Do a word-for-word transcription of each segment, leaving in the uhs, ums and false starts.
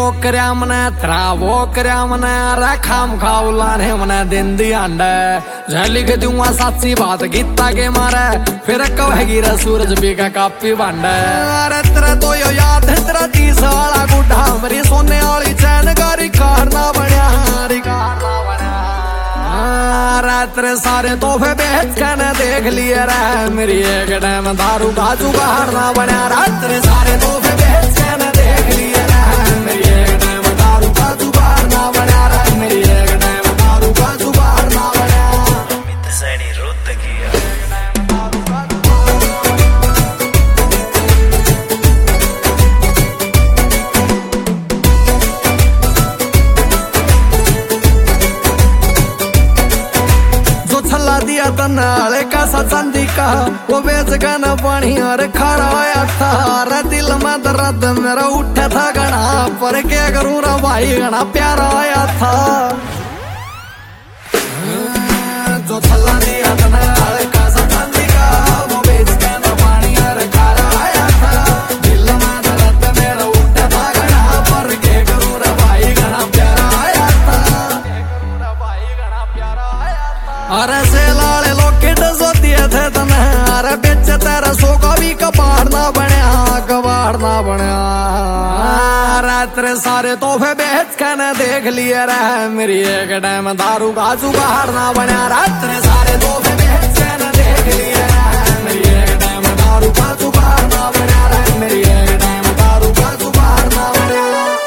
करया मने तेरा वो करया मने रे खाम खाऊ लाने मने दिन दी अंडे जह लिख दूंगा सच्ची बात गीता के मारे फिर कहेगी रे सूरज भी का कापी बंडे अरे तेरा तो यो याद है तेरा तीस वाला गुड्डा मेरी सोने वाली चैन गारी कारना बनिया री कारना बनिया तेरे सारे तोहफे बेच के न देख लिए रे मेरी एक टाइम दारू का जुगाड़ ना बनिया तेरे सारे तोहफे बेच के न देख लिए रे मेरी एक टाइम दारू का जुगाड़ ना बनिया रे मेरी एक टाइम दारू का जुगाड़ ना बनिया दिया तनाले का चांदी का वो बेच का न पानी और खड़ा आया था रे दिल में दर्द मेरा उठा था गणा पर क्या करूँ रा भाई गणा प्यारा आया था जो छल्ला दिया तनाले का चांदी का वो बेच का न पानी और खड़ा आया था दिल में दर्द मेरा उठा था गणा पर क्या करूँ रा भाई गणा प्यारा आया था भाई गणा प्यारा आया था अरे से लाले लोकेट सोतिए थे तने अरे बेच तेरा सो का भी कबाड़ ना बनया कबाड़ ना बनया अरे तेरे सारे तोहफे बेच के न देख लिए रे मेरी एक टाइम दारू का जुगाड़ ना बनया रे तेरे सारे तोहफे बेच के न देख लिए रे मेरी एक टाइम दारू का जुगाड़ ना बनया रे मेरी एक टाइम दारू का जुगाड़ ना बनया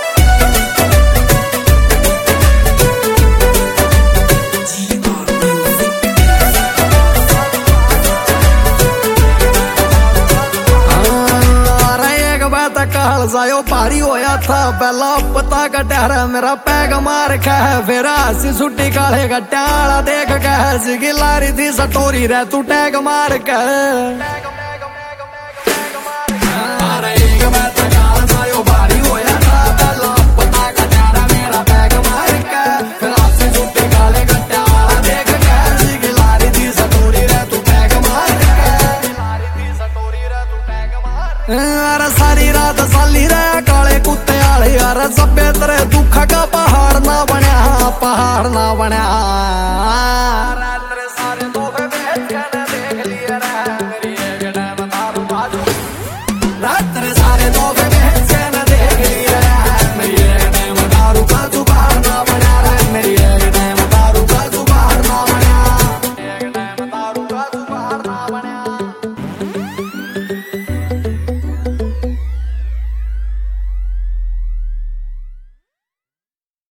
कहल जायो भारी होया था पहला पता कटा मेरा पैग मार खा फिर हसी छुट्टी काले कट्याला देख कह सी गिलारी थी सटोरी रे तू टैग मार के